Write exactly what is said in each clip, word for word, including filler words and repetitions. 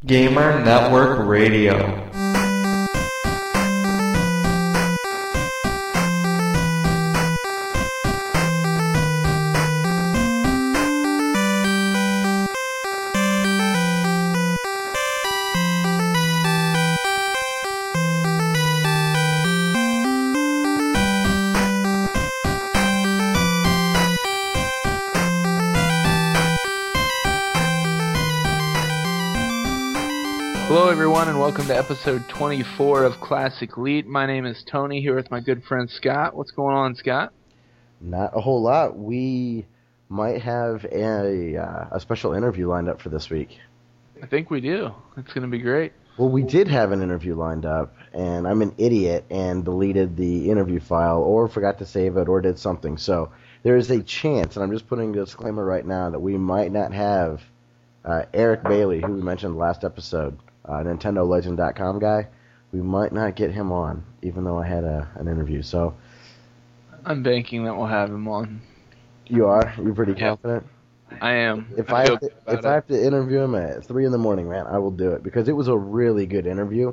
Gamer Network Radio. Hello everyone and welcome to episode twenty-four of Classic Elite. My name is Tony, here with my good friend Scott. What's going on, Scott? Not a whole lot. We might have a, uh, a special interview lined up for this week. I think we do. It's going to be great. Well, we did have an interview lined up, and I'm an idiot and deleted the interview file or forgot to save it or did something. So there is a chance, and I'm just putting a disclaimer right now, that we might not have uh, Eric Bailey, who we mentioned last episode. Uh, Nintendo Legend dot com guy, we might not get him on, even though I had a, an interview. So, I'm banking that we'll have him on. You are? You're pretty yeah. confident? I am. If I, I, have to, if I have to interview him at three in the morning, man, I will do it, because it was a really good interview.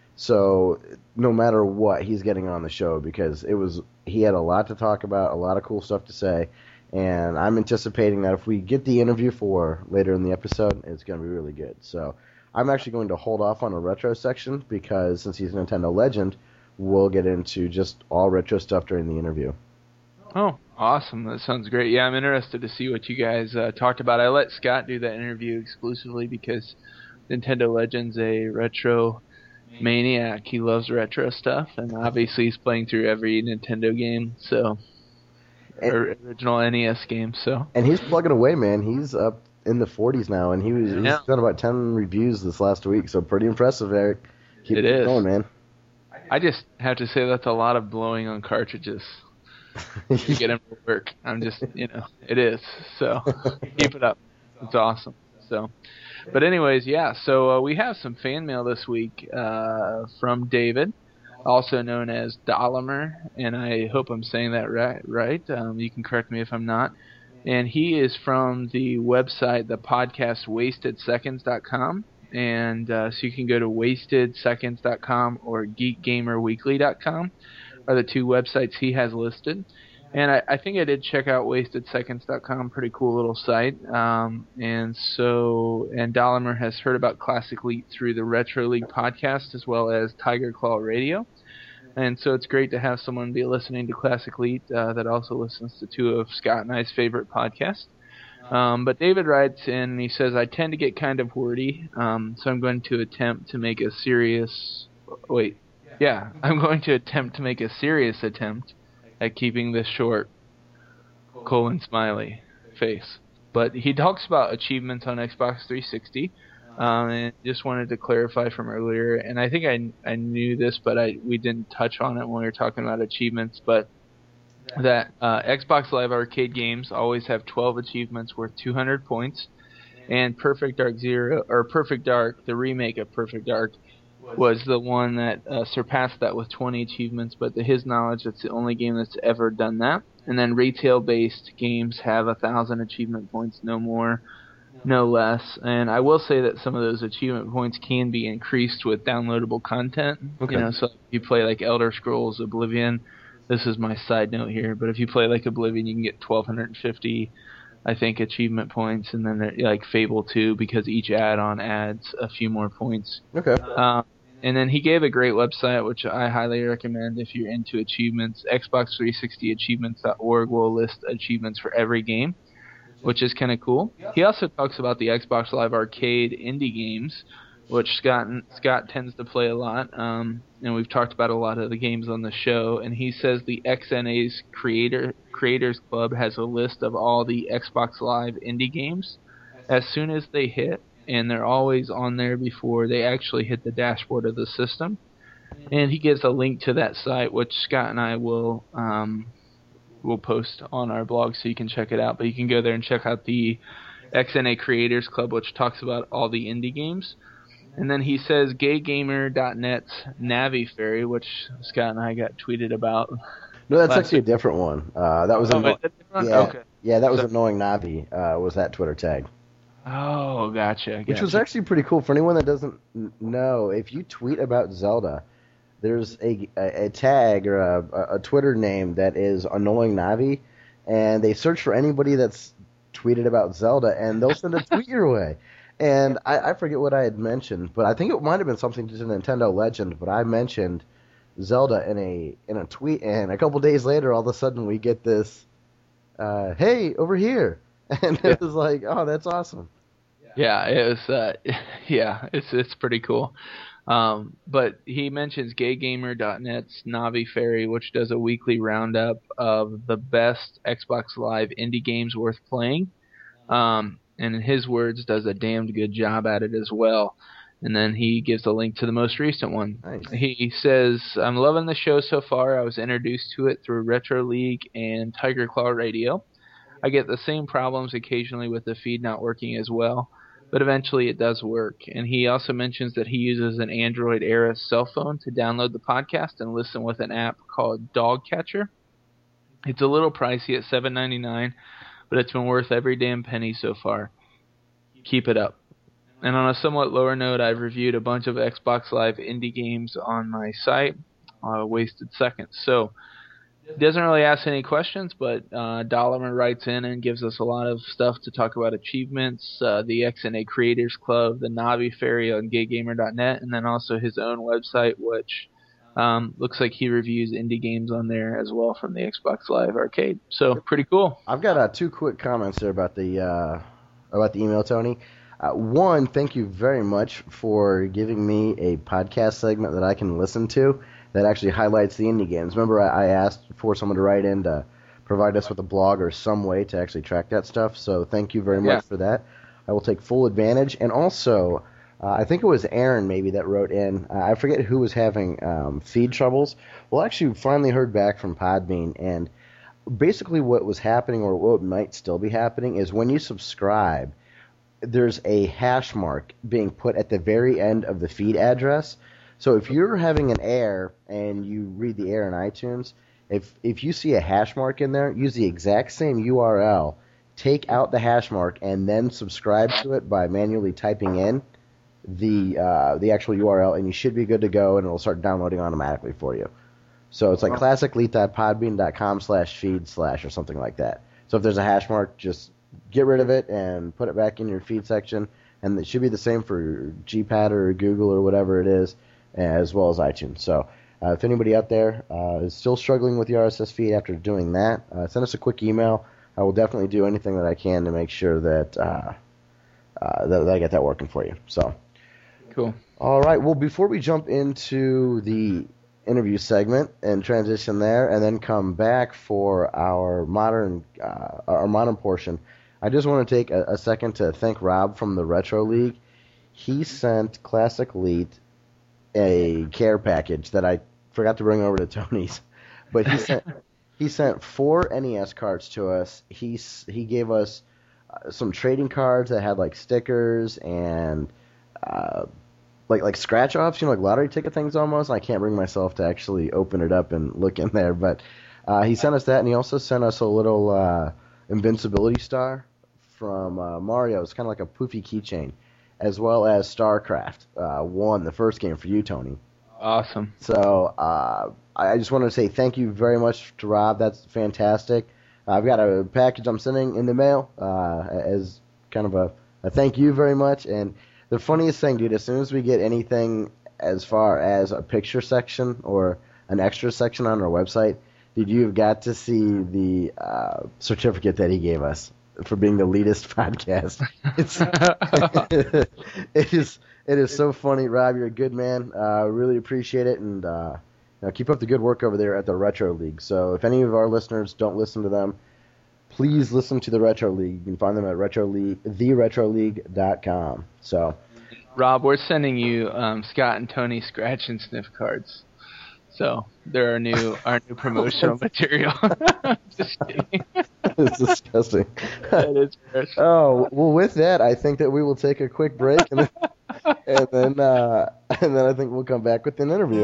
So, no matter what, he's getting on the show, because it was he had a lot to talk about, a lot of cool stuff to say, and I'm anticipating that if we get the interview for later in the episode, it's going to be really good. So, I'm actually going to hold off on a retro section because since he's a Nintendo legend, we'll get into just all retro stuff during the interview. Oh, awesome. That sounds great. Yeah, I'm interested to see what you guys uh, talked about. I let Scott do that interview exclusively because Nintendo Legend's a retro maniac. He loves retro stuff, and obviously he's playing through every Nintendo game, so and, original N E S game. So and he's plugging away, man. He's up in the forties now, and he was he's yeah. done about ten reviews this last week, so pretty impressive, Eric. Keep it it is. going, man. I just have to say that's a lot of blowing on cartridges to get him to work. I'm just, you know, it is. So keep it up. It's awesome. So, but anyways, yeah. So uh, we have some fan mail this week uh, from David, also known as Dolomer, and I hope I'm saying that right. Right. Um, you can correct me if I'm not. And he is from the website, the podcast wasted seconds dot com. And uh, so you can go to wasted seconds dot com or geek gamer weekly dot com are the two websites he has listed. And I, I think I did check out wasted seconds dot com, pretty cool little site. Um, and so, and Dolomer has heard about Classic Elite through the Retro League podcast as well as Tiger Claw Radio. And so it's great to have someone be listening to Classic Elite uh, that also listens to two of Scott and I's favorite podcasts. Um, but David writes in, and he says, I tend to get kind of wordy, um, so I'm going to attempt to make a serious... Wait, yeah, I'm going to attempt to make a serious attempt at keeping this short, colon smiley face. But he talks about achievements on Xbox three sixty, Um, and just wanted to clarify from earlier, and I think I I knew this, but I we didn't touch on it when we were talking about achievements, but that uh, Xbox Live Arcade games always have twelve achievements worth two hundred points, and Perfect Dark Zero, or Perfect Dark, the remake of Perfect Dark, was the one that uh, surpassed that with twenty achievements, but to his knowledge, it's the only game that's ever done that. And then retail-based games have one thousand achievement points, no more. No less, and I will say that some of those achievement points can be increased with downloadable content. Okay. You know, so if you play like Elder Scrolls Oblivion, this is my side note here, but if you play like Oblivion, you can get twelve fifty, I think, achievement points, and then like Fable two, because each add-on adds a few more points. Okay. Um, and then he gave a great website, which I highly recommend if you're into achievements. Xbox three sixty achievements dot org will list achievements for every game, which is kind of cool. He also talks about the Xbox Live Arcade indie games, which Scott Scott tends to play a lot, um, and we've talked about a lot of the games on the show. And he says the X N A's Creator Creators Club has a list of all the Xbox Live indie games as soon as they hit, and they're always on there before they actually hit the dashboard of the system. And he gives a link to that site, which Scott and I will... Um, we'll post on our blog so you can check it out. But you can go there and check out the X N A Creators Club, which talks about all the indie games. And then he says gay gamer dot net's Navi Fairy, which Scott and I got tweeted about. No, that's actually week. a different one. Uh, that was oh, anno- is that different? Yeah, okay. yeah, that was so, annoying Navi. Uh, was that Twitter tag? Oh, gotcha. Which gotcha. was actually pretty cool. For anyone that doesn't n- know, if you tweet about Zelda, there's a, a, a tag or a, a Twitter name that is Annoying Navi, and they search for anybody that's tweeted about Zelda, and they'll send a tweet your way. And I, I forget what I had mentioned, but I think it might have been something to Nintendo Legend, but I mentioned Zelda in a in a tweet, and a couple days later, all of a sudden, we get this, uh, hey, over here. And it was like, oh, that's awesome. Yeah, it was. Uh, yeah, it's it's pretty cool. Um, but he mentions Gay Gamer dot net's Navi Fairy, which does a weekly roundup of the best Xbox Live indie games worth playing. Um, and in his words, does a damned good job at it as well. And then he gives a link to the most recent one. Nice. He says, I'm loving the show so far. I was introduced to it through Retro League and Tiger Claw Radio. I get the same problems occasionally with the feed not working as well, but eventually it does work. And he also mentions that he uses an Android era cell phone to download the podcast and listen with an app called Dogcatcher. It's a little pricey at seven ninety-nine, but it's been worth every damn penny so far. Keep it up. And on a somewhat lower note, I've reviewed a bunch of Xbox Live indie games on my site, uh, Wasted Seconds. So, doesn't really ask any questions, but uh, Dollarman writes in and gives us a lot of stuff to talk about achievements, uh, the X N A Creators Club, the Navi Fairy on Gay Gamer dot net, and then also his own website, which um, looks like he reviews indie games on there as well from the Xbox Live Arcade. So, pretty cool. I've got uh, two quick comments there about the uh, about the email, Tony. Uh, one, thank you very much for giving me a podcast segment that I can listen to that actually highlights the indie games. Remember, I, I asked for someone to write in to provide us with a blog or some way to actually track that stuff, so thank you very much Yeah. for that. I will take full advantage. And also, uh, I think it was Aaron maybe that wrote in. Uh, I forget who was having um, feed troubles. Well, actually, we finally heard back from Podbean, and basically what was happening, or what might still be happening, is when you subscribe, there's a hash mark being put at the very end of the feed address. So if you're having an error and you read the error in iTunes, if if you see a hash mark in there, use the exact same U R L, take out the hash mark, and then subscribe to it by manually typing in the uh, the actual U R L, and you should be good to go, and it'll start downloading automatically for you. So it's like classicleap.podbean.com slash feed slash or something like that. So if there's a hash mark, just get rid of it and put it back in your feed section, and it should be the same for G Pad or Google or whatever it is, as well as iTunes. So uh, if anybody out there uh, is still struggling with the R S S feed after doing that, uh, send us a quick email. I will definitely do anything that I can to make sure that, uh, uh, that, that I get that working for you. So, Cool. all right. Well, before we jump into the interview segment and transition there, and then come back for our modern uh, our modern portion, I just want to take a, a second to thank Rob from the Retro League. He sent Classic Elite a care package that I forgot to bring over to Tony's, but he sent he sent four N E S cards to us. He he gave us uh, some trading cards that had like stickers and uh, like like scratch offs, you know, like lottery ticket things almost. I can't bring myself to actually open it up and look in there, but uh, he sent us that, and he also sent us a little uh, invincibility star from uh, Mario. It's kind of like a poofy keychain, as well as StarCraft uh, one, the first game for you, Tony. Awesome. So uh, I just wanted to say thank you very much to Rob. That's fantastic. I've got a package I'm sending in the mail uh, as kind of a, a thank you very much. And the funniest thing, dude, as soon as we get anything as far as a picture section or an extra section on our website, dude, you've got to see the uh, certificate that he gave us for being the leadest podcast. It's it is it is so funny, Rob. You're a good man. I uh, really appreciate it, and uh, you know, keep up the good work over there at the Retro League. So if any of our listeners don't listen to them, please listen to the Retro League. You can find them at Retro League, the retro league dot com. So, Rob, we're sending you um, Scott and Tony scratch and sniff cards. So they're our new our new promotional material. Just kidding. It's disgusting. That is gross. Oh, well, with that, I think that we will take a quick break, and then and then, uh, and then I think we'll come back with an interview.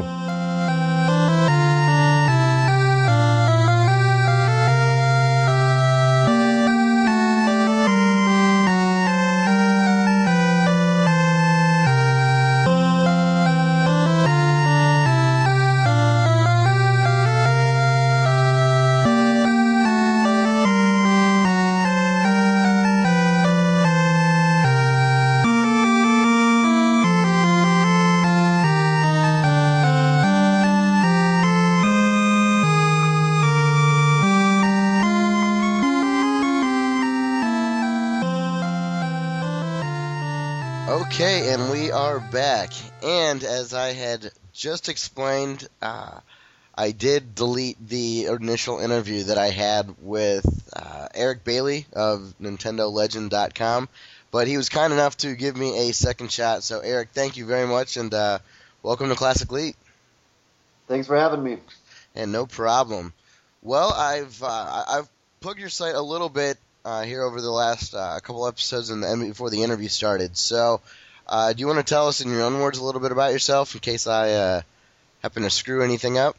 Okay, and we are back. And as I had just explained, uh, I did delete the initial interview that I had with uh, Eric Bailey of Nintendo Legend dot com, but he was kind enough to give me a second shot. So, Eric, thank you very much, and uh, welcome to Classic Elite. Thanks for having me. And no problem. Well, I've uh, I've plugged your site a little bit uh, here over the last uh, couple episodes in the, before the interview started. So, uh, do you want to tell us in your own words a little bit about yourself in case I uh, happen to screw anything up?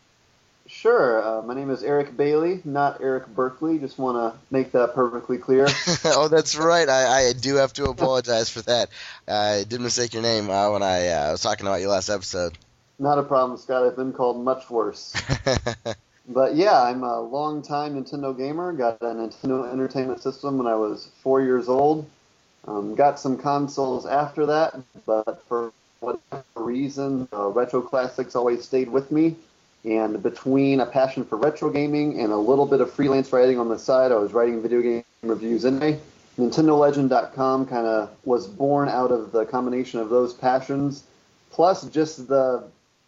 Sure. Uh, my name is Eric Bailey, not Eric Berkeley. Just want to make that perfectly clear. Oh, that's right. I, I do have to apologize for that. I did mistake your name uh, when I uh, was talking about your last episode. Not a problem, Scott. I've been called much worse. But yeah, I'm a long-time Nintendo gamer. Got a Nintendo Entertainment System when I was four years old. Um, got some consoles after that, but for whatever reason, uh, retro classics always stayed with me. And between a passion for retro gaming and a little bit of freelance writing on the side, I was writing video game reviews anyway. Nintendo Legend dot com kind of was born out of the combination of those passions, plus just the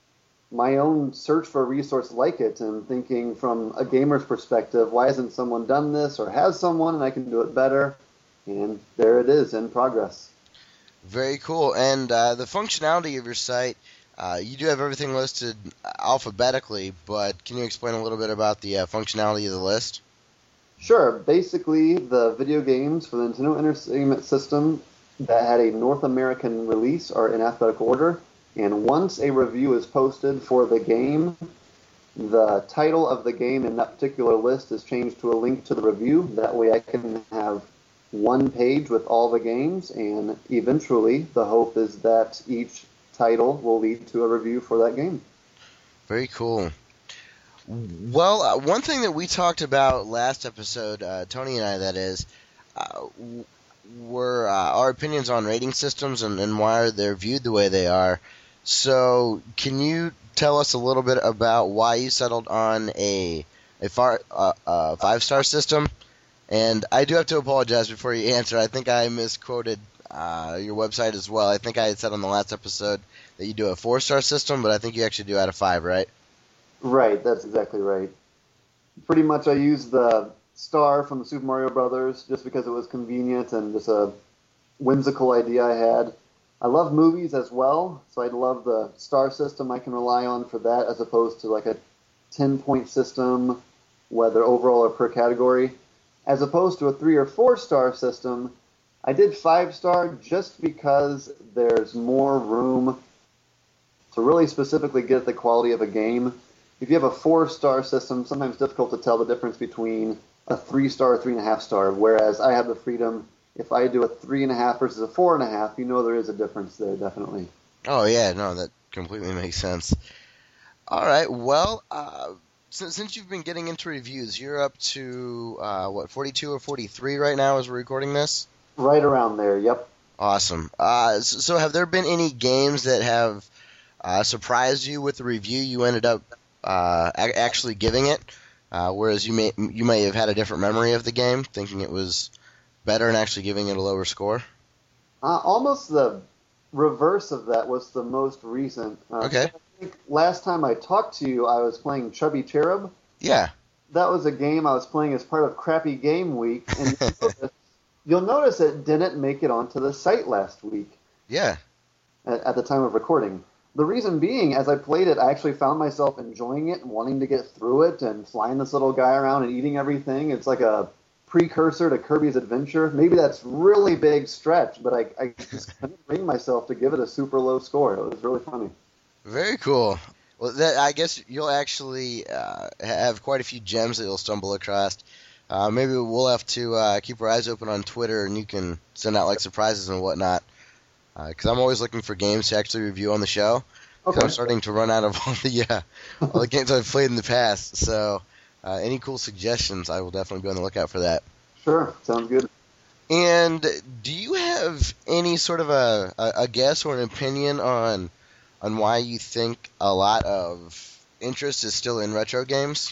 my own search for a resource like it and thinking from a gamer's perspective, why hasn't someone done this, or has someone and I can do it better? And there it is, in progress. Very cool. And uh, the functionality of your site, uh, you do have everything listed alphabetically, but can you explain a little bit about the uh, functionality of the list? Sure. Basically, the video games for the Nintendo Entertainment System that had a North American release are in alphabetical order. And once a review is posted for the game, the title of the game in that particular list is changed to a link to the review. That way I can have one page with all the games, and eventually the hope is that each title will lead to a review for that game. Very cool. Well, uh, one thing that we talked about last episode, uh, Tony and I, that is, uh, were uh, our opinions on rating systems and, and why they're viewed the way they are. So, can you tell us a little bit about why you settled on a a, far, uh, a five-star system? And I do have to apologize before you answer. I think I misquoted uh, your website as well. I think I had said on the last episode that you do a four-star system, but I think you actually do out of five, right? Right, that's exactly right. Pretty much I used the star from the Super Mario Brothers just because it was convenient and just a whimsical idea I had. I love movies as well, so I'd love the star system I can rely on for that as opposed to like a ten-point system, whether overall or per category. As opposed to a three- or four-star system, I did five-star just because there's more room to really specifically get at the quality of a game. If you have a four-star system, sometimes it's difficult to tell the difference between a three-star or three-and-a-half-star, whereas I have the freedom. If I do a three and a half versus a four and a half, you know there is a difference there, definitely. Oh yeah, no, that completely makes sense. All right, well, uh, since since you've been getting into reviews, you're up to uh, what forty-two or forty-three right now as we're recording this. Right around there, yep. Awesome. Uh, so, so have there been any games that have uh, surprised you with the review you ended up uh, a- actually giving it, uh, whereas you may you may have had a different memory of the game, thinking it was better and actually giving it a lower score? Uh, almost the reverse of that was the most recent. Uh, okay. I think last time I talked to you, I was playing Chubby Cherub. Yeah. That was a game I was playing as part of Crappy Game Week, and you'll notice, you'll notice it didn't make it onto the site last week. Yeah. At, at the time of recording. The reason being, as I played it, I actually found myself enjoying it and wanting to get through it and flying this little guy around and eating everything. It's like a precursor to Kirby's Adventure. Maybe that's really big stretch, but I, I just couldn't bring myself to give it a super low score. It was really funny. Very cool. Well, that, I guess you'll actually uh, have quite a few gems that you'll stumble across. Uh, maybe we'll have to uh, keep our eyes open on Twitter, and you can send out like surprises and whatnot. Because uh, I'm always looking for games to actually review on the show. Okay. I'm starting to run out of all the uh, all the games I've played in the past. So uh, any cool suggestions, I will definitely be on the lookout for that. Sure, sounds good. And do you have any sort of a, a, a guess or an opinion on on why you think a lot of interest is still in retro games?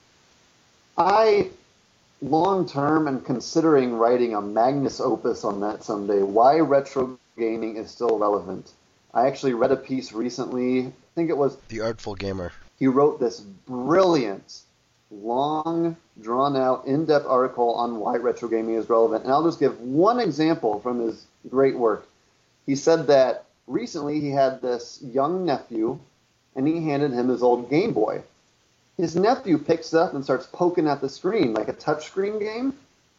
I, long term, am considering writing a magnus opus on that someday. Why retro gaming is still relevant. I actually read a piece recently, I think it was The Artful Gamer. He wrote this brilliant, long, drawn-out, in-depth article on why retro gaming is relevant. And I'll just give one example from his great work. He said that recently he had this young nephew, and he handed him his old Game Boy. His nephew picks it up and starts poking at the screen like a touchscreen game.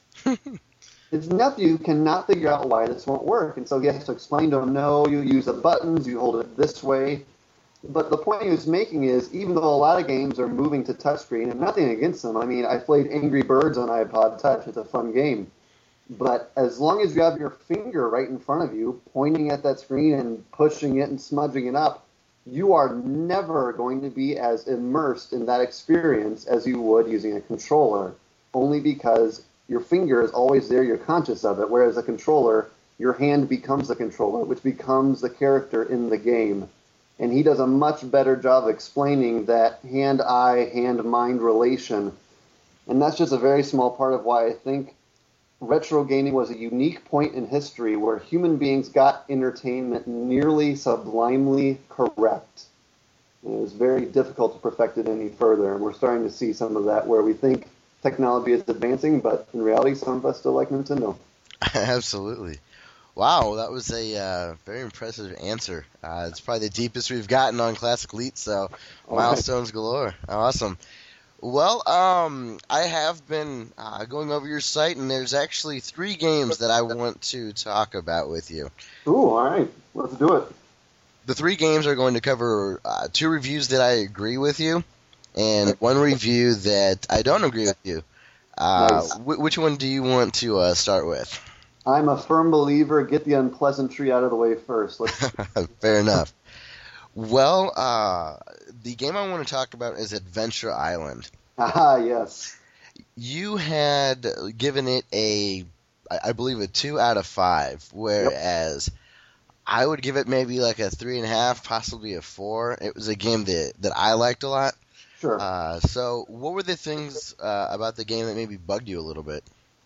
His nephew cannot figure out why this won't work, and so he has to explain to him, no, you use the buttons, you hold it this way. But the point he was making is, even though a lot of games are moving to touchscreen, and nothing against them, I mean, I played Angry Birds on iPod Touch, it's a fun game. But as long as you have your finger right in front of you, pointing at that screen and pushing it and smudging it up, you are never going to be as immersed in that experience as you would using a controller, only because your finger is always there, you're conscious of it, whereas a controller, your hand becomes the controller, which becomes the character in the game. And he does a much better job of explaining that hand-eye, hand-mind relation. And that's just a very small part of why I think retro gaming was a unique point in history where human beings got entertainment nearly sublimely correct. And it was very difficult to perfect it any further, and we're starting to see some of that where we think technology is advancing, but in reality, some of us still like Nintendo. Absolutely. Wow, that was a uh, very impressive answer. Uh, it's probably the deepest we've gotten on Classic Elite, so milestones galore. Awesome. Well, um, I have been uh, going over your site, and there's actually three games that I want to talk about with you. Ooh, all right. Let's do it. The three games are going to cover uh, two reviews that I agree with you, and one review that I don't agree with you. Uh, Nice. wh- which one do you want to uh, start with? I'm a firm believer, get the unpleasantry out of the way first. Let's Fair enough. Well, uh, the game I want to talk about is Adventure Island. Ah, yes. You had given it a, I I believe, a two out of five, whereas I would give it maybe like a three and a half, possibly a four. It was a game that, that I liked a lot. Sure. Uh, so what were the things uh, about the game that maybe bugged you a little bit?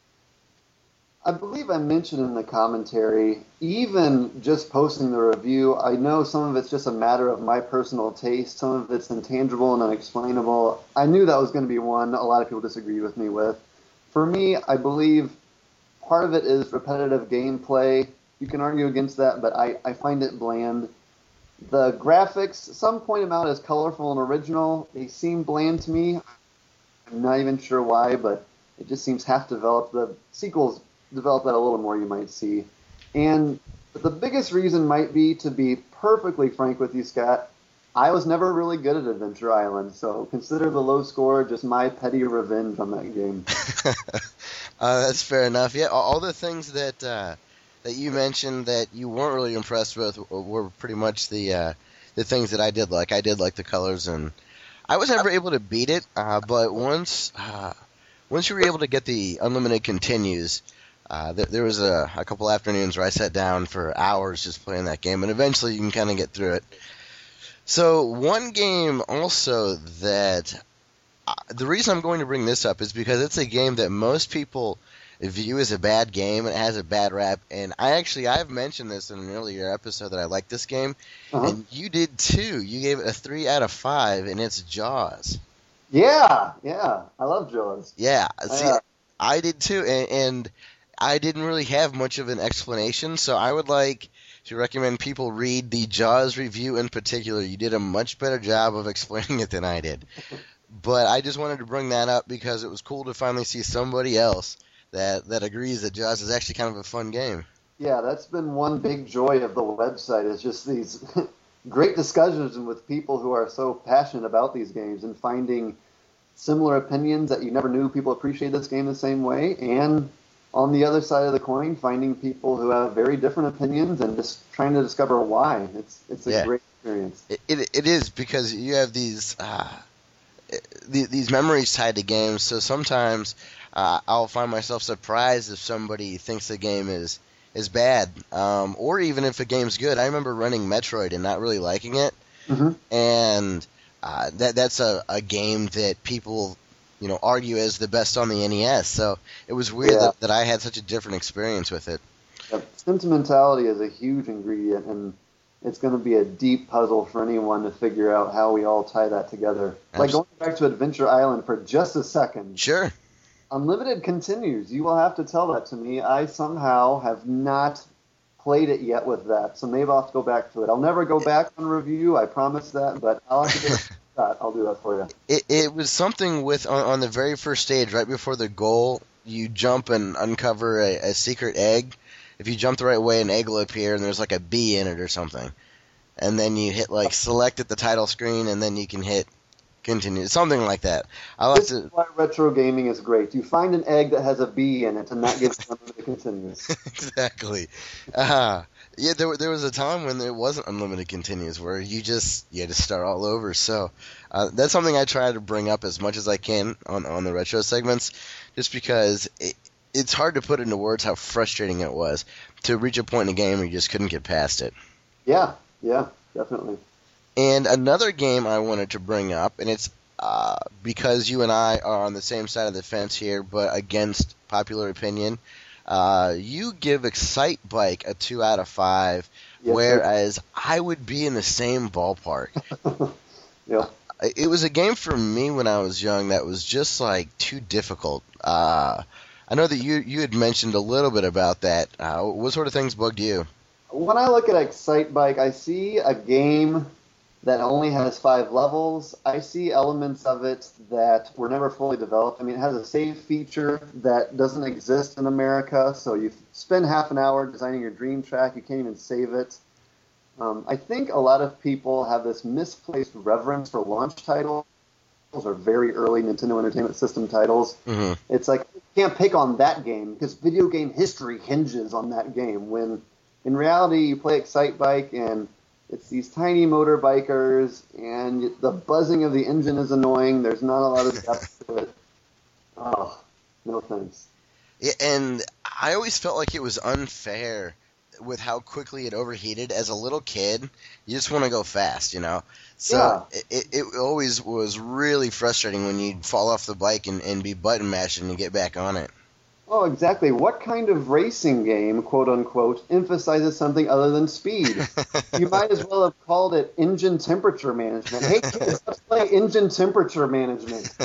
I believe I mentioned in the commentary, even just posting the review, I know some of it's just a matter of my personal taste. Some of it's intangible and unexplainable. I knew that was going to be one a lot of people disagree with me with. For me, I believe part of it is repetitive gameplay. You can argue against that, but I, I find it bland. The graphics, some point them out as colorful and original. They seem bland to me. I'm not even sure why, but it just seems half developed. The sequels develop that a little more, you might see. And the biggest reason might be, to be perfectly frank with you, Scott, I was never really good at Adventure Island, so consider the low score just my petty revenge on that game. uh, that's fair enough. Yeah, all, all the things that uh, that you mentioned that you weren't really impressed with were pretty much the uh, the things that I did like. I did like the colors, and I was never able to beat it. Uh, but once uh, once you were able to get the unlimited continues, uh, there, there was a, a couple afternoons where I sat down for hours just playing that game, and eventually you can kind of get through it. So one game also that uh, the reason I'm going to bring this up is because it's a game that most people view as a bad game, and it has a bad rap. And I actually I've mentioned this in an earlier episode that I like this game, Uh-huh. and you did too. You gave it a three out of five, and it's Jaws. Yeah, yeah. I love Jaws. Yeah, see, Yeah. I did too, and, and I didn't really have much of an explanation, so I would like to recommend people read the Jaws review in particular. You did a much better job of explaining it than I did. But I just wanted to bring that up because it was cool to finally see somebody else that, that agrees that Jaws is actually kind of a fun game. Yeah, that's been one big joy of the website, is just these great discussions with people who are so passionate about these games and finding similar opinions that you never knew people appreciate this game the same way, and on the other side of the coin, finding people who have very different opinions and just trying to discover why. It's it's a Yeah. great experience. It, it, it is, because you have these uh, the- these memories tied to games, so sometimes uh, I'll find myself surprised if somebody thinks the game is, is bad, um, or even if a game's good. I remember running Metroid and not really liking it, Mhm. and uh, that that's a, a game that people, you know, argue as the best on the N E S, so it was weird Yeah. that, that I had such a different experience with it. Yep. Sentimentality is a huge ingredient, and it's going to be a deep puzzle for anyone to figure out how we all tie that together. Like going back to Adventure Island for just a second. Sure. Unlimited continues. You will have to tell that to me. I somehow have not played it yet with that, so maybe I'll have to go back to it. I'll never go back on review, I promise that, but I'll have to give it a shot. I'll do that for you. It, it was something with, on, on the very first stage, right before the goal, you jump and uncover a, a secret egg. If you jump the right way, an egg will appear, and there's like a bee in it or something. And then you hit, like, select at the title screen, and then you can hit continue. Something like that. I'll This have is to... why retro gaming is great. You find an egg that has a bee in it, and that gives you unlimited continues. Exactly. Uh, yeah, there, there was a time when there wasn't unlimited continues, where you just you had to start all over. So uh, that's something I try to bring up as much as I can on, on the retro segments, just because it, it's hard to put into words how frustrating it was to reach a point in a game where you just couldn't get past it. Yeah, yeah, definitely. And another game I wanted to bring up, and it's uh, because you and I are on the same side of the fence here, but against popular opinion, uh, you give Excite Bike a two out of five, Yes, whereas I would be in the same ballpark. Yeah. It was a game for me when I was young that was just like too difficult. Uh, I know that you you had mentioned a little bit about that. Uh, what sort of things bugged you? When I look at Excite Bike, I see a game that only has five levels. I see elements of it that were never fully developed. I mean, it has a save feature that doesn't exist in America, so you spend half an hour designing your dream track, you can't even save it. Um, I think a lot of people have this misplaced reverence for launch titles or very early Nintendo Entertainment System titles. Mm-hmm. It's like, you can't pick on that game because video game history hinges on that game, when in reality you play Excite Bike and it's these tiny motorbikers, and the buzzing of the engine is annoying. There's not a lot of depth to it. Oh, no thanks. Yeah, and I always felt like it was unfair with how quickly it overheated. As a little kid, you just want to go fast, you know? So Yeah. it, it always was really frustrating when you'd fall off the bike and, and be button mashing and get back on it. Oh, exactly. What kind of racing game, quote unquote, emphasizes something other than speed? You might as well have called it engine temperature management. Hey, kids, let's play engine temperature management.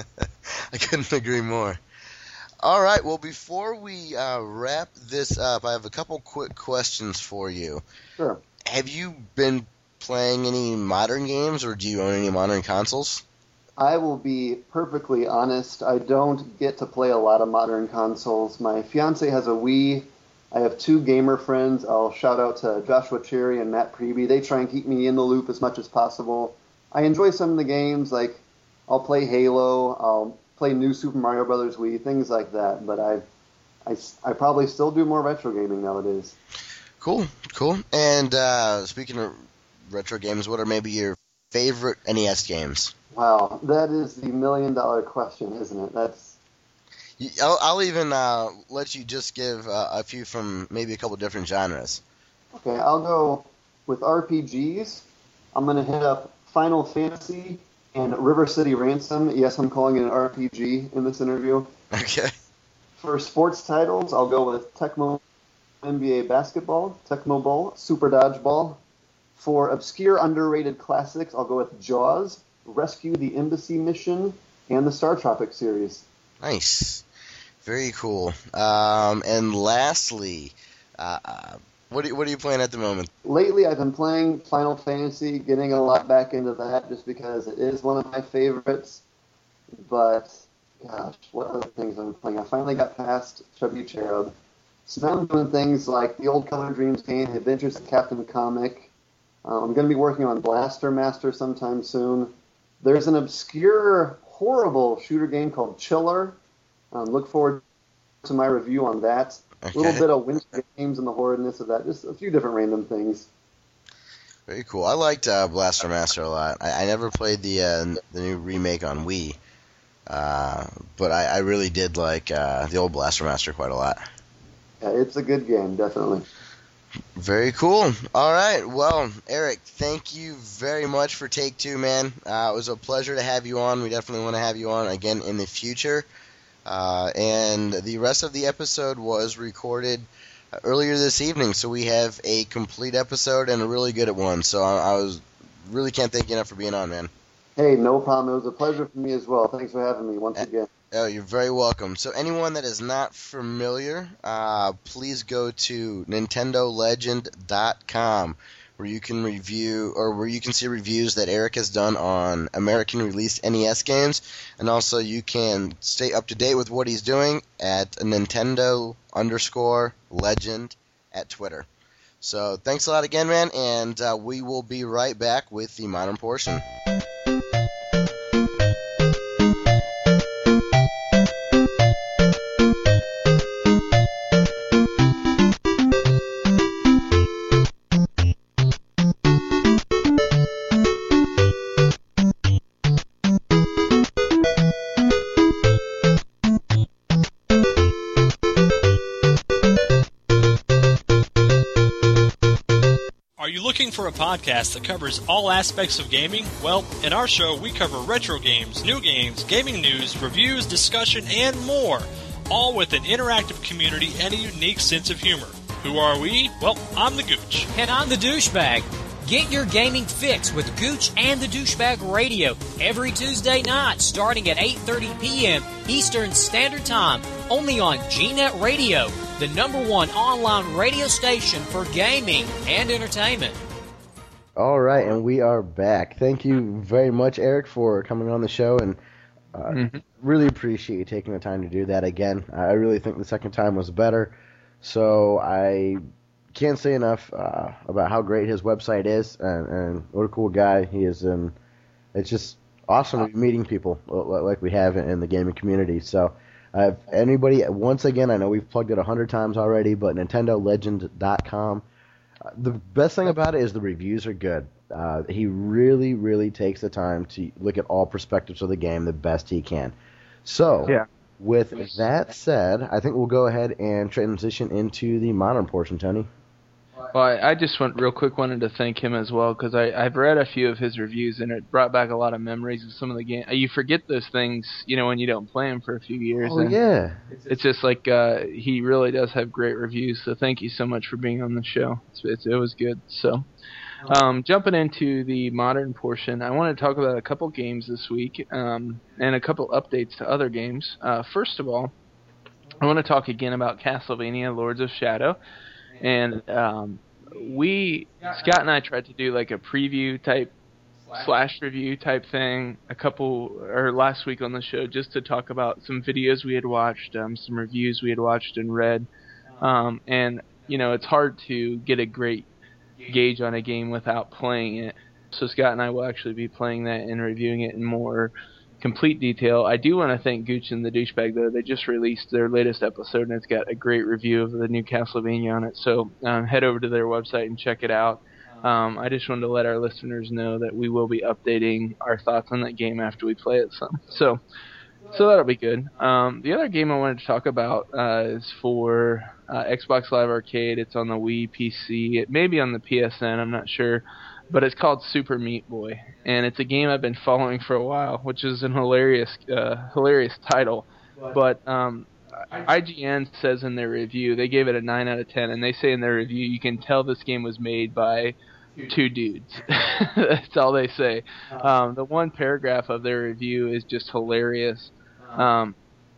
I couldn't agree more. All right, well, before we uh, wrap this up, I have a couple quick questions for you. Sure. Have you been playing any modern games, or do you own any modern consoles? I will be perfectly honest. I don't get to play a lot of modern consoles. My fiance has a Wii. I have two gamer friends. I'll shout out to Joshua Cherry and Matt Preby. They try and keep me in the loop as much as possible. I enjoy some of the games, like I'll play Halo, I'll play New Super Mario Brothers Wii, things like that. But I, I, I probably still do more retro gaming nowadays. Cool, cool. And uh, speaking of retro games, what are maybe your favorite N E S games? Wow, that is the million dollar question, isn't it? That's I'll, I'll even uh, let you just give uh, a few from maybe a couple different genres. okay. I'll go with R P Gs. I'm going to hit up Final Fantasy and River City Ransom. Yes, I'm calling it an R P G in this interview. Okay. For sports titles, I'll go with Tecmo N B A Basketball, Tecmo Bowl, Super Dodgeball. For obscure, underrated classics, I'll go with Jaws, Rescue the Embassy Mission, and the Star Tropic series. Nice. Very cool. Um, and lastly, uh, what, are, what are you playing at the moment? Lately, I've been playing Final Fantasy, getting a lot back into that just because it is one of my favorites. But, gosh, what other things I've been playing? I finally got past Chubby Cherub. So now I'm doing things like the old Color Dreams game, Adventures of Captain Comic. Um, I'm going to be working on Blaster Master sometime soon. There's an obscure, horrible shooter game called Chiller. Um, look forward to my review on that. Okay. A little bit of winter games and the horridness of that. Just a few different random things. Very cool. I liked uh, Blaster Master a lot. I, I never played the uh, the new remake on Wii, uh, but I, I really did like uh, the old Blaster Master quite a lot. Yeah, it's a good game, definitely. Very cool. All right. Well, Eric, thank you very much for Take Two, man. Uh, it was a pleasure to have you on. We definitely want to have you on again in the future. Uh, and the rest of the episode was recorded earlier this evening, so we have a complete episode and a really good one. So I, I was really can't thank you enough for being on, man. Hey, no problem. It was a pleasure for me as well. Thanks for having me once again. Oh, you're very welcome. So anyone that is not familiar, uh, please go to Nintendo Legend dot com, where you can review or where you can see reviews that Eric has done on American released N E S games, and also you can stay up to date with what he's doing at Nintendo underscore Legend at Twitter. So thanks a lot again, man, and uh, we will be right back with the modern portion. Looking for a podcast that covers all aspects of gaming? Well, in our show, we cover retro games, new games, gaming news, reviews, discussion, and more, all with an interactive community and a unique sense of humor. Who are we? Well, I'm the Gooch. And I'm the Douchebag. Get your gaming fix with Gooch and the Douchebag Radio every Tuesday night starting at eight thirty p.m. Eastern Standard Time, only on G net Radio, the number one online radio station for gaming and entertainment. All right, and we are back. Thank you very much, Eric, for coming on the show, and uh, mm-hmm. really appreciate you taking the time to do that again. I really think the second time was better, so I can't say enough uh, about how great his website is, and, and what a cool guy he is, and it's just awesome meeting people like we have in the gaming community. So, uh, if anybody, once again, I know we've plugged it a hundred times already, but Nintendo Legend dot com. Uh, the best thing about it is the reviews are good. Uh, he really, really takes the time to look at all perspectives of the game the best he can. So, yeah. With that said, I think we'll go ahead and transition into the modern portion, Tony. Well, I, I just went real quick wanted to thank him as well, because I've read a few of his reviews, and it brought back a lot of memories of some of the games. You forget those things, you know, when you don't play them for a few years. Oh, and yeah. It's just like uh, he really does have great reviews, so thank you so much for being on the show. It's, it's, it was good. So, um, jumping into the modern portion, I want to talk about a couple games this week um, and a couple updates to other games. Uh, first of all, I want to talk again about Castlevania Lords of Shadow. And um, we, Scott and I tried to do like a preview type, slash review type thing a couple, or last week on the show, just to talk about some videos we had watched, um, some reviews we had watched and read. Um, and, you know, it's hard to get a great gauge on a game without playing it. So Scott and I will actually be playing that and reviewing it in more complete detail. I do want to thank Gooch and the Douchebag, though. They just released their latest episode, and it's got a great review of the new Castlevania on it. So um, head over to their website and check it out. Um, I just wanted to let our listeners know that we will be updating our thoughts on that game after we play it some. So, so that'll be good. Um, the other game I wanted to talk about uh, is for uh, Xbox Live Arcade. It's on the Wii, P C. It may be on the P S N. I'm not sure. But it's called Super Meat Boy, and it's a game I've been following for a while, which is an hilarious, uh, hilarious title. But um, I G N says in their review, they gave it a nine out of ten, and they say in their review, you can tell this game was made by two dudes. That's all they say. Um, the one paragraph of their review is just hilarious. Um,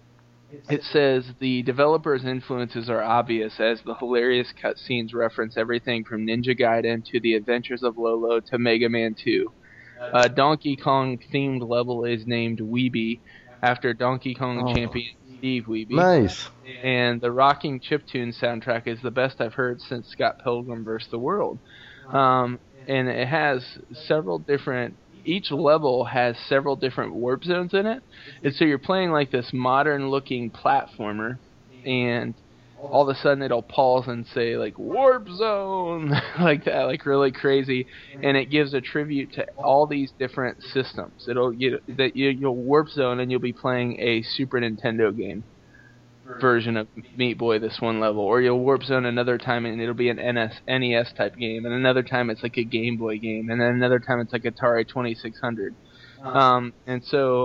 It says, the developer's influences are obvious, as the hilarious cutscenes reference everything from Ninja Gaiden to The Adventures of Lolo to Mega Man two. A Donkey Kong-themed level is named Weeby, after Donkey Kong oh. champion Steve Weeby. Nice. And the rocking chiptune soundtrack is the best I've heard since Scott Pilgrim versus the World. Um, and it has several different... Each level has several different warp zones in it, and so you're playing like this modern-looking platformer, and all of a sudden it'll pause and say like warp zone, like that, like really crazy, and it gives a tribute to all these different systems. It'll you, that you, you'll warp zone and you'll be playing a Super Nintendo game version of Meat Boy this one level, or you'll warp zone another time and it'll be an N E S type game, and another time it's like a Game Boy game, and then another time it's like Atari twenty-six hundred. Um, and so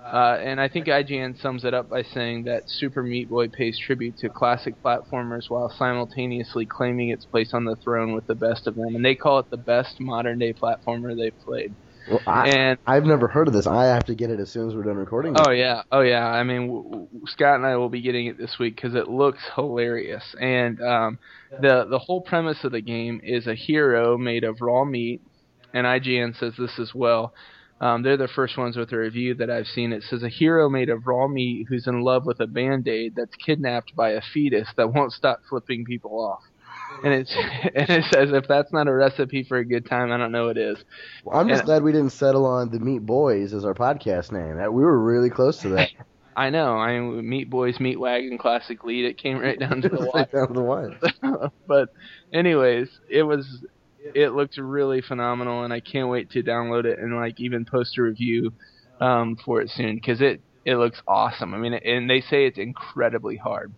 Uh, and I think I G N sums it up by saying that Super Meat Boy pays tribute to classic platformers while simultaneously claiming its place on the throne with the best of them. And they call it the best modern-day platformer they've played. Well, I, and I've never heard of this. I have to get it as soon as we're done recording. Oh, yeah. Oh, yeah. I mean, w- w- Scott and I will be getting it this week because it looks hilarious. And um, the, the whole premise of the game is a hero made of raw meat, and I G N says this as well. Um, they're the first ones with a review that I've seen. It says a hero made of raw meat who's in love with a Band-Aid that's kidnapped by a fetus that won't stop flipping people off. And it's and it says if that's not a recipe for a good time, I don't know what is. Well, I'm just and, glad we didn't settle on the Meat Boys as our podcast name. That we were really close to that. I know. I mean, Meat Boys, Meat Wagon, Classic Lead. It came right down to the wire. right down to the wire. But anyways, it was. It looks really phenomenal, and I can't wait to download it and like even post a review um, for it soon because it, it looks awesome. I mean, and they say it's incredibly hard,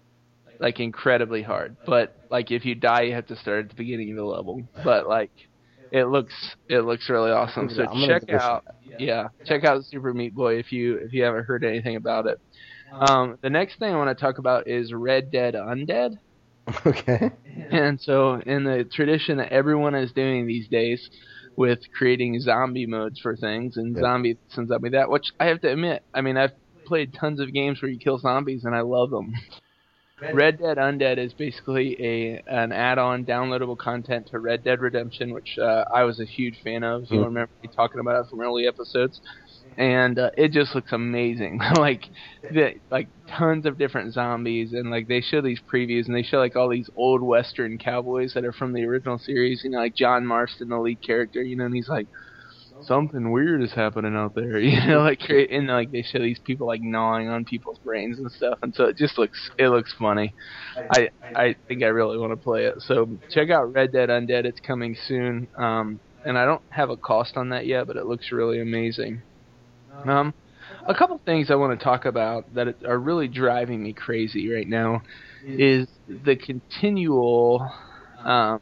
like incredibly hard. But like if you die, you have to start at the beginning of the level. But like it looks it looks really awesome. So check out yeah check out Super Meat Boy if you if you haven't heard anything about it. Um, the next thing I want to talk about is Red Dead Undead. Okay. And so in the tradition that everyone is doing these days with creating zombie modes for things and yep. zombie this and zombie that, which I have to admit, I mean, I've played tons of games where you kill zombies and I love them. Red Dead Undead is basically a an add-on downloadable content to Red Dead Redemption, which uh, I was a huge fan of. You'll remember me talking about it from early episodes. And uh, it just looks amazing, like the, like tons of different zombies, and like they show these previews, and they show like all these old Western cowboys that are from the original series, you know, like John Marston, the lead character, you know, and he's like, something weird is happening out there, you know, like and like they show these people like gnawing on people's brains and stuff, and so it just looks it looks funny. I I think I really want to play it, so check out Red Dead Undead. It's coming soon, um, and I don't have a cost on that yet, but it looks really amazing. Um, a couple things I want to talk about that are really driving me crazy right now is the continual, um,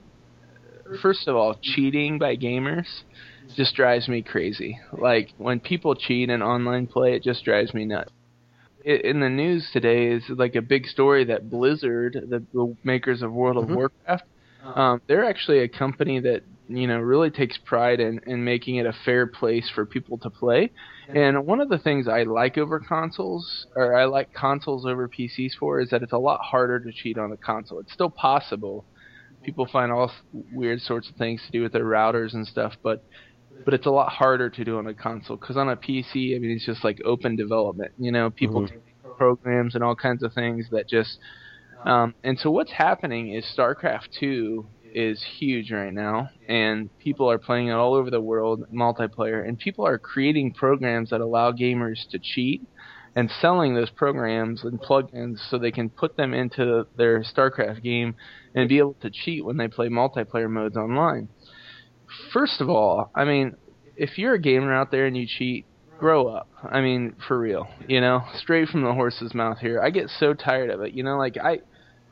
first of all, cheating by gamers just drives me crazy. Like, when people cheat in online play, it just drives me nuts. It, in the news today is like a big story that Blizzard, the, the makers of World of mm-hmm. Warcraft, um, they're actually a company that, you know, really takes pride in, in making it a fair place for people to play. And one of the things I like over consoles, or I like consoles over P Cs for, is that it's a lot harder to cheat on a console. It's still possible. People find all weird sorts of things to do with their routers and stuff, but but it's a lot harder to do on a console. Because on a P C, I mean, it's just like open development. You know, people mm-hmm. take programs and all kinds of things that just... Um, and so what's happening is StarCraft two is huge right now, and people are playing it all over the world, multiplayer, and people are creating programs that allow gamers to cheat and selling those programs and plugins so they can put them into their StarCraft game and be able to cheat when they play multiplayer modes online. First of all, I mean, if you're a gamer out there and you cheat, grow up. I mean, for real, you know, straight from the horse's mouth here. I get so tired of it, you know, like I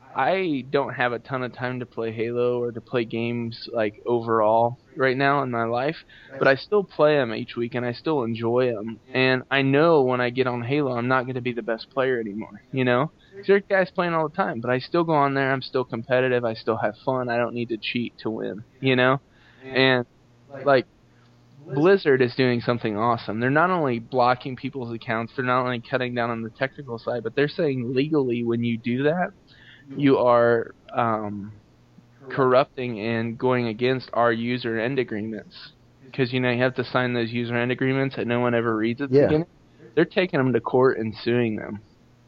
I don't have a ton of time to play Halo or to play games like overall right now in my life, but I still play them each week and I still enjoy them. And I know when I get on Halo, I'm not going to be the best player anymore, you know? There's guys playing all the time, but I still go on there. I'm still competitive. I still have fun. I don't need to cheat to win, you know? And like Blizzard is doing something awesome. They're not only blocking people's accounts, they're not only cutting down on the technical side, but they're saying legally when you do that, you are um, corrupting and going against our user end agreements. Because, you know, you have to sign those user end agreements that no one ever reads at the yeah. beginning. They're taking them to court and suing them.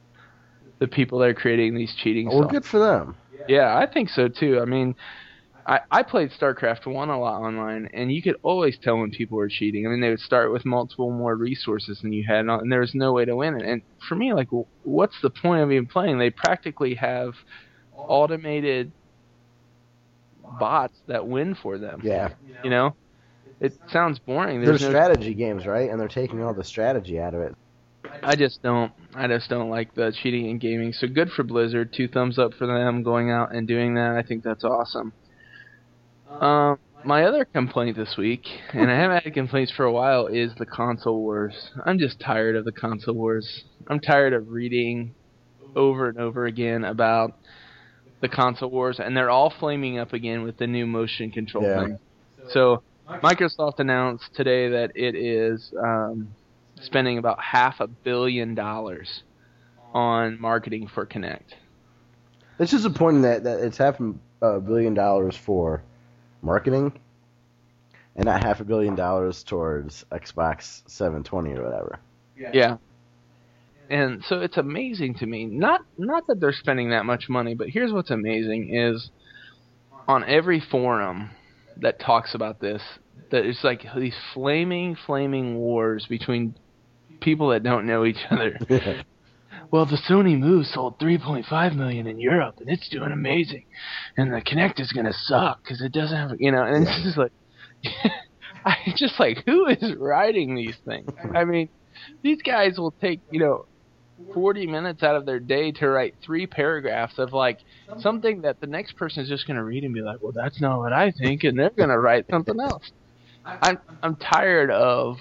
The people that are creating these cheating Well, software. good for them. Yeah, I think so, too. I mean, I, I played StarCraft one a lot online, and you could always tell when people were cheating. I mean, they would start with multiple more resources than you had, and there was no way to win it. And for me, like, what's the point of even playing? They practically have automated bots that win for them. Yeah. You know? It sounds boring. They're There's no strategy games, right? And they're taking all the strategy out of it. I just don't. I just don't like the cheating in gaming. So good for Blizzard. Two thumbs up for them going out and doing that. I think that's awesome. Um, my other complaint this week, and I haven't had complaints for a while, is the console wars. I'm just tired of the console wars. I'm tired of reading over and over again about the console wars, and they're all flaming up again with the new motion control Yeah. thing. So Microsoft announced today that it is um, spending about half a billion dollars on marketing for Kinect. It's disappointing that, that it's half a billion dollars for marketing and not half a billion dollars towards Xbox seven twenty or whatever. Yeah. And so it's amazing to me, not not that they're spending that much money, but here's what's amazing is on every forum that talks about this, that it's like these flaming, flaming wars between people that don't know each other. Well, the Sony Move sold three point five million in Europe, and it's doing amazing. And the Kinect is going to suck because it doesn't have, you know, and it's just like, I just like, who is writing these things? I mean, these guys will take, you know, forty minutes out of their day to write three paragraphs of like something that the next person is just going to read and be like, well, that's not what I think, and they're going to write something else. I'm I'm tired of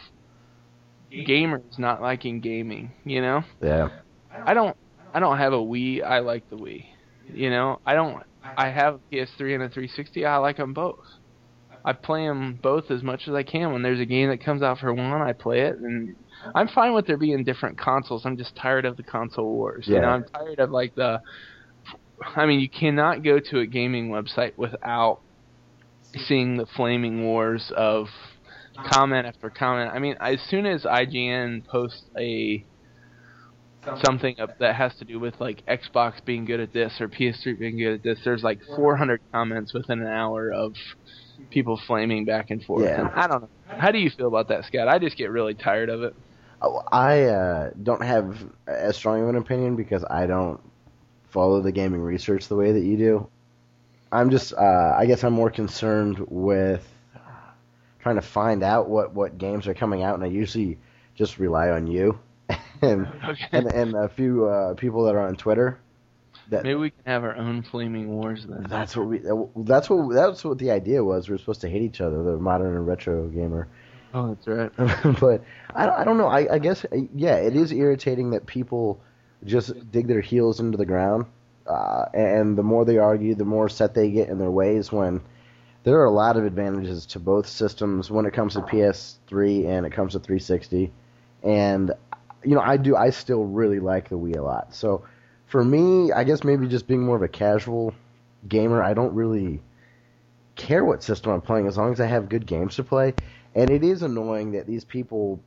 gamers not liking gaming, you know? Yeah. I don't I don't have a Wii. I like the Wii. You know, I don't I have a P S three and a three sixty. I like them both. I play them both as much as I can. When there's a game that comes out for one, I play it, and I'm fine with there being different consoles. I'm just tired of the console wars. Yeah. You know, I'm tired of like the I mean, you cannot go to a gaming website without seeing the flaming wars of comment after comment. I mean, as soon as I G N posts a something that has to do with like Xbox being good at this or P S three being good at this, there's like four hundred comments within an hour of people flaming back and forth. Yeah. And I don't know. How do you feel about that, Scott? I just get really tired of it. Oh, I uh, don't have as strong of an opinion because I don't follow the gaming research the way that you do. I'm just, uh, I guess I'm more concerned with trying to find out what, what games are coming out, and I usually just rely on you and, Okay. and and a few uh, people that are on Twitter. That, Maybe we can have our own flaming wars then. That's what we. That's what. That's what the idea was. We were supposed to hate each other, the modern and retro gamer. Oh, that's right. But I don't, I don't know. I, I guess yeah, it is irritating that people just dig their heels into the ground, uh, and the more they argue, the more set they get in their ways. When there are a lot of advantages to both systems when it comes to P S three and it comes to three sixty, and you know I do. I still really like the Wii a lot. So for me, I guess maybe just being more of a casual gamer, I don't really care what system I'm playing as long as I have good games to play. And it is annoying that these people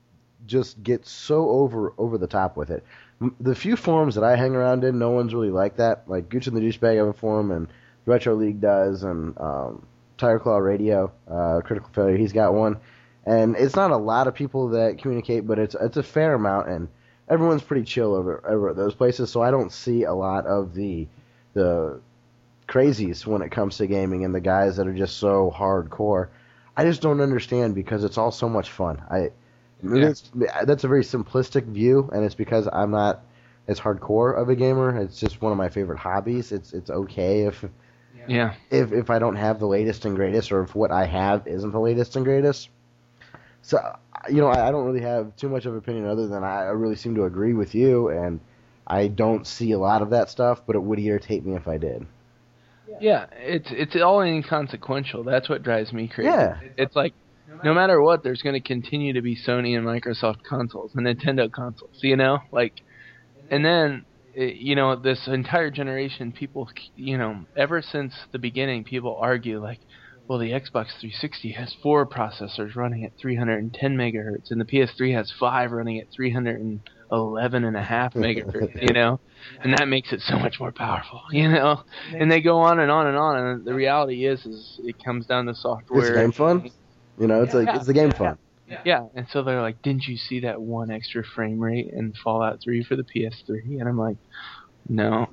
just get so over over the top with it. M- The few forums that I hang around in, no one's really like that. Like Gooch and the Douchebag have a forum, and Retro League does, and um, Tire Claw Radio, uh, Critical Failure, he's got one. And it's not a lot of people that communicate, but it's it's a fair amount, and everyone's pretty chill over, over at those places. So I don't see a lot of the the crazies when it comes to gaming and the guys that are just so hardcore. I just don't understand because it's all so much fun. I Yeah. it's, that's a very simplistic view, and it's because I'm not as hardcore of a gamer. It's just one of my favorite hobbies. It's it's okay if Yeah. if if I don't have the latest and greatest, or if what I have isn't the latest and greatest. So you know, I, I don't really have too much of an opinion other than I, I really seem to agree with you, and I don't see a lot of that stuff, but it would irritate me if I did. Yeah, it's it's all inconsequential. That's what drives me crazy. Yeah. It's like, no matter what, there's going to continue to be Sony and Microsoft consoles and Nintendo consoles, you know? Like, and then, eh, you know, this entire generation, people, you know, ever since the beginning, people argue, like, well, the Xbox three sixty has four processors running at three hundred ten megahertz, and the P S three has five running at three hundred eleven and a half megahertz, you know? And that makes it so much more powerful, you know? And they go on and on and on, and the reality is, is it comes down to software. It's game fun. You know, it's like Yeah. it's the game fun. Yeah, and so they're like, didn't you see that one extra frame rate in Fallout three for the P S three? And I'm like, no.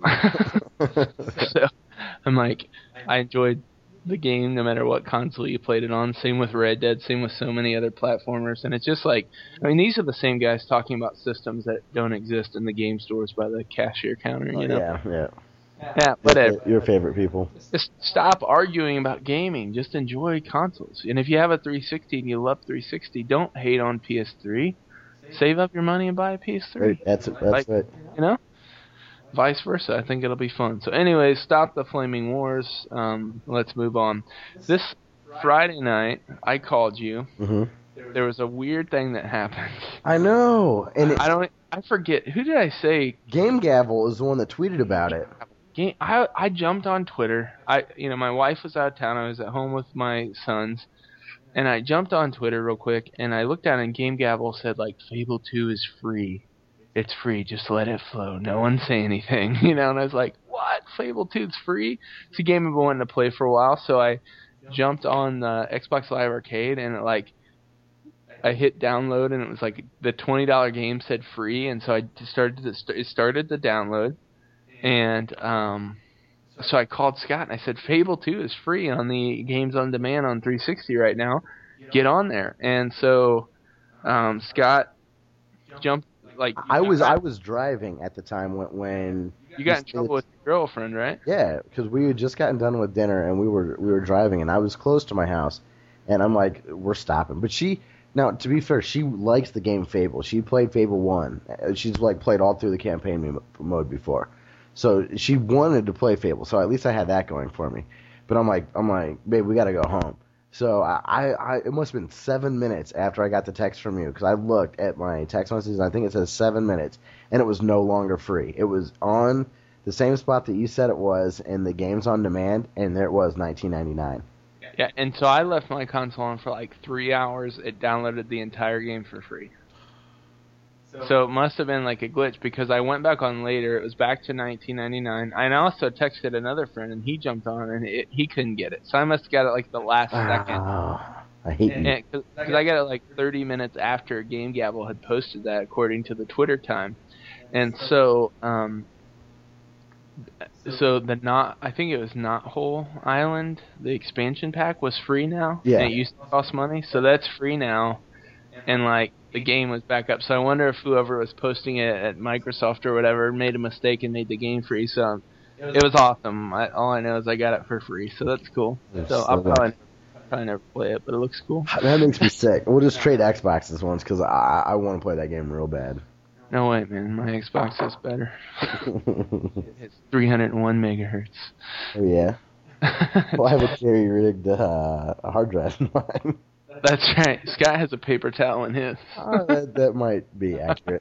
So I'm like, I enjoyed the game no matter what console you played it on. Same with Red Dead, same with so many other platformers. And it's just like, I mean, these are the same guys talking about systems that don't exist in the game stores by the cashier counter, you know? Yeah, yeah. Yeah, whatever. Your favorite people. Just stop arguing about gaming. Just enjoy consoles. And if you have a three sixty and you love three sixty, don't hate on P S three. Save up your money and buy a P S three. Right, that's that's like, right. You know? Vice versa. I think it'll be fun. So anyways, stop the flaming wars. Um, let's move on. This Friday night, I called you. Mm-hmm. There was a weird thing that happened. I know. And it, I don't. I forget. Who did I say? Game Gavel is the one that tweeted about it. Game, I I jumped on Twitter. I you know my wife was out of town. I was at home with my sons, and I jumped on Twitter real quick. And I looked down, and Game Gavel said like Fable two is free. It's free. Just let it flow. No one say anything. You know. And I was like, what? Fable two's free? It's a game I've been wanting to play for a while. So I jumped on uh, Xbox Live Arcade, and it like. I hit download, and it was like the twenty dollar game said free, and so I just started to, it started the download, and um, so I called Scott and I said, Fable two is free on the Games on Demand on three sixty right now. Get on there. And so um, Scott jumped like I was I was driving at the time when when you got in trouble with your girlfriend, right? Yeah, because we had just gotten done with dinner and we were we were driving, and I was close to my house, and I'm like, we're stopping, but she. Now, to be fair, she likes the game Fable. She played Fable one. She's like played all through the campaign mode before, so she wanted to play Fable. So at least I had that going for me. But I'm like, I'm like, babe, we gotta go home. So I, I it must have been seven minutes after I got the text from you, because I looked at my text messages, and I think it says seven minutes, and it was no longer free. It was on the same spot that you said it was in the Games on Demand, and there it was, nineteen ninety-nine. Yeah, and so I left my console on for like three hours. It downloaded the entire game for free. So it must have been like a glitch, because I went back on later. It was back to nineteen ninety-nine. I also texted another friend, and he jumped on, and it, he couldn't get it. So I must have got it like the last second. Oh, I hate you. Because I got it like thirty minutes after Game Gavel had posted that, according to the Twitter time. And so... um So the not, I think it was Knothole Island, the expansion pack was free now. Yeah. And it used to cost money, so that's free now. And like the game was back up. So I wonder if whoever was posting it at Microsoft or whatever made a mistake and made the game free. So it was awesome. I, all I know is I got it for free, so that's cool. That's so so I'll probably, nice. probably never play it, but it looks cool. That makes me sick. We'll just trade Xboxes once, because I, I want to play that game real bad. No way, man. My Xbox is better. It's three hundred one megahertz. Oh, yeah? Well, I have a carry-rigged uh, hard drive in mine. That's right. Scott has a paper towel in his. Oh, that, that might be accurate.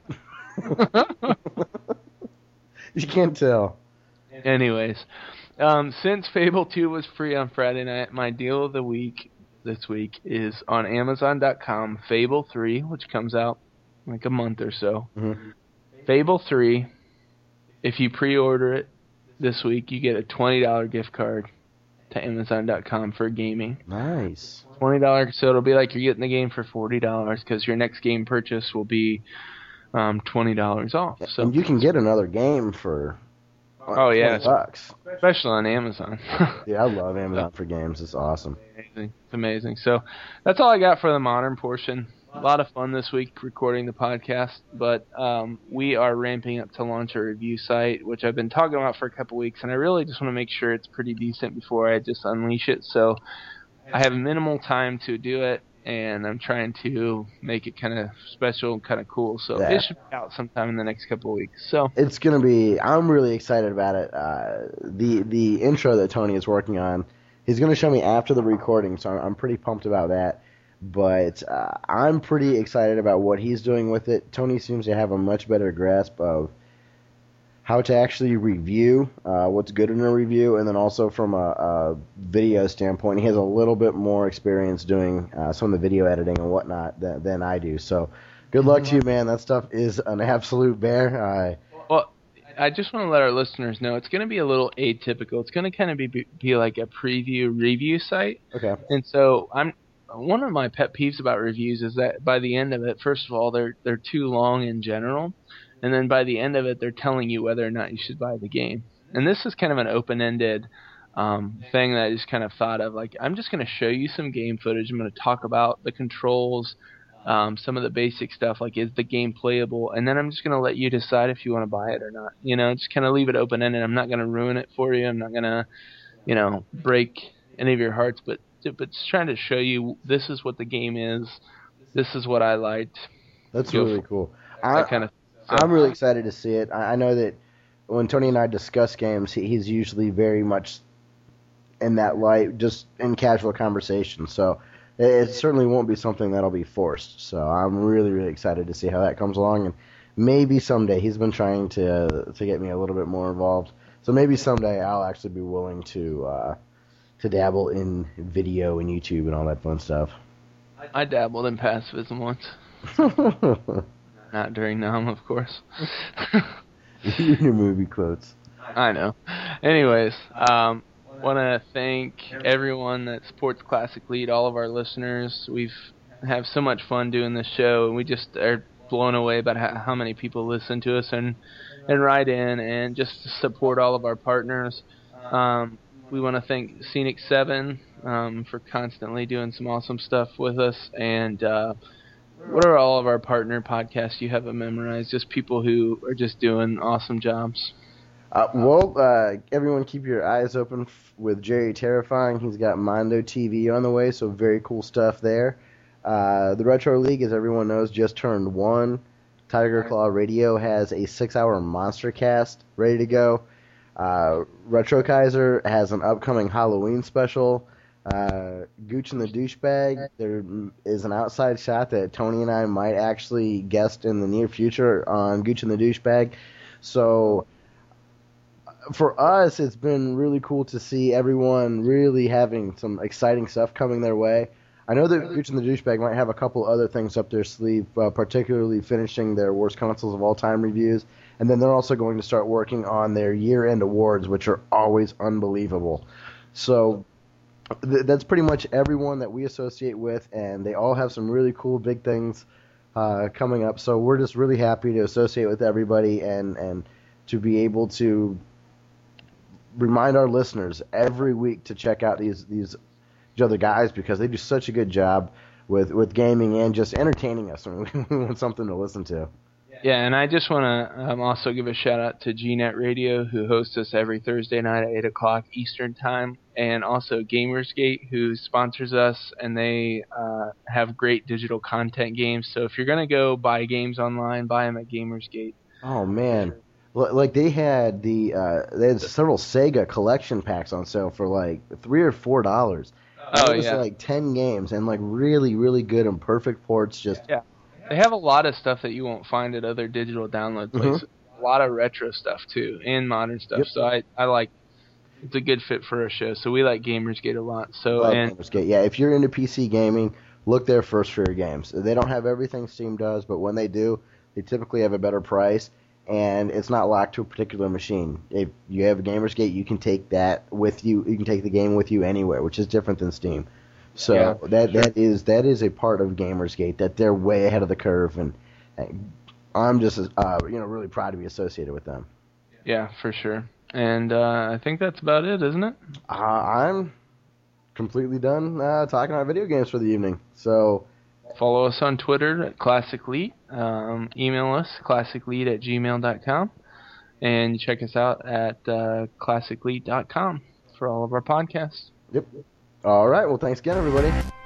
You can't tell. Anyways, um, since Fable two was free on Friday night, my deal of the week this week is on Amazon dot com, Fable three, which comes out like a month or so. Mm-hmm. Fable three, if you pre-order it this week, you get a twenty dollar gift card to Amazon dot com for gaming. Nice. twenty dollars, so it'll be like you're getting the game for forty dollars, because your next game purchase will be um, twenty dollars off. So And you can get another game for oh yeah, twenty bucks. especially on Amazon. Yeah, I love Amazon for games. It's awesome. Amazing. It's amazing. So that's all I got for the modern portion. A lot of fun this week recording the podcast, but um, we are ramping up to launch a review site, which I've been talking about for a couple weeks, and I really just want to make sure it's pretty decent before I just unleash it. So I have minimal time to do it, and I'm trying to make it kind of special and kind of cool. So Yeah. it should be out sometime in the next couple of weeks. So It's gonna be. I'm really excited about it. Uh, the the intro that Tony is working on, he's gonna show me after the recording, so I'm, I'm pretty pumped about that. But uh, I'm pretty excited about what he's doing with it. Tony seems to have a much better grasp of how to actually review, uh, what's good in a review, and then also from a, a video standpoint, he has a little bit more experience doing uh, some of the video editing and whatnot than, than I do. So good luck to you, man. That stuff is an absolute bear. I, Well, I just want to let our listeners know it's going to be a little atypical. It's going to kind of be be like a preview review site. okay. And so I'm one of my pet peeves about reviews is that by the end of it, first of all, they're they're too long in general, and then by the end of it, they're telling you whether or not you should buy the game. And this is kind of an open-ended um, thing that I just kind of thought of. Like, I'm just going to show you some game footage. I'm going to talk about the controls, um, some of the basic stuff, like is the game playable, and then I'm just going to let you decide if you want to buy it or not. You know, just kind of leave it open-ended. I'm not going to ruin it for you. I'm not going to, you know, break any of your hearts, but but just trying to show you this is what the game is. This is what I liked. That's Go really for, cool. that I, kind of. So, I'm really excited to see it. I, I know that when Tony and I discuss games, he, he's usually very much in that light, just in casual conversation. So it, it certainly won't be something that'll be forced. So I'm really, really excited to see how that comes along. And maybe someday, he's been trying to to get me a little bit more involved. So maybe someday I'll actually be willing to uh, to dabble in video and YouTube and all that fun stuff. I dabbled in pacifism once. Not during Nom, of course. Your movie quotes. I know. Anyways, um, want to thank everyone that supports Classic Lead, all of our listeners. We've have so much fun doing this show, and we just are blown away about how, how many people listen to us and and write in and just support all of our partners. Um, we want to thank Scenic seven um, for constantly doing some awesome stuff with us, and uh, what are all of our partner podcasts you have them memorized? Just people who are just doing awesome jobs. Uh, well, uh, everyone keep your eyes open f- with Jerry Terrifying. He's got Mondo T V on the way, so very cool stuff there. Uh, the Retro League, as everyone knows, just turned one. Tiger Claw Radio has a six-hour Monster Cast ready to go. Uh, Retro Kaiser has an upcoming Halloween special. Uh, Gooch and the Douchebag, there is an outside shot that Tony and I might actually guest in the near future on Gooch and the Douchebag. So for us, it's been really cool to see everyone really having some exciting stuff coming their way. I know that Gooch and the Douchebag might have a couple other things up their sleeve, uh, particularly finishing their Worst Consoles of All Time reviews, and then they're also going to start working on their year-end awards, which are always unbelievable. So th- that's pretty much everyone that we associate with, and they all have some really cool big things uh, coming up. So we're just really happy to associate with everybody and, and to be able to remind our listeners every week to check out these these other guys because they do such a good job with, with gaming and just entertaining us. I mean, we want something to listen to. Yeah, and I just want to um, also give a shout-out to G net Radio, who hosts us every Thursday night at eight o'clock Eastern Time, and also Gamersgate, who sponsors us, and they uh, have great digital content games. So if you're going to go buy games online, buy them at Gamersgate. Oh, man. Like, they had the uh, they had several Sega collection packs on sale for, like, three or four dollars. Oh, it was yeah. like ten games and, like, really, really good and perfect ports. Just Yeah. They have a lot of stuff that you won't find at other digital download places. Mm-hmm. A lot of retro stuff, too, and modern stuff. Yep. So I, I like it's a good fit for our show. So we like Gamersgate a lot. So like and Gamersgate. Yeah, if you're into P C gaming, look there first for your games. They don't have everything Steam does, but when they do, they typically have a better price, and it's not locked to a particular machine. If you have a Gamersgate, you can take that with you. You can take the game with you anywhere, which is different than Steam. So yeah, that sure. that is that is a part of Gamersgate that they're way ahead of the curve, and, and I'm just uh, you know really proud to be associated with them. Yeah, for sure. And uh, I think that's about it, isn't it? Uh, I'm completely done uh, talking about video games for the evening. So follow us on Twitter at ClassicLead. Um, email us classiclead at gmail dot com, and check us out at uh, classic lead dot com for all of our podcasts. Yep. All right. Well, thanks again, everybody.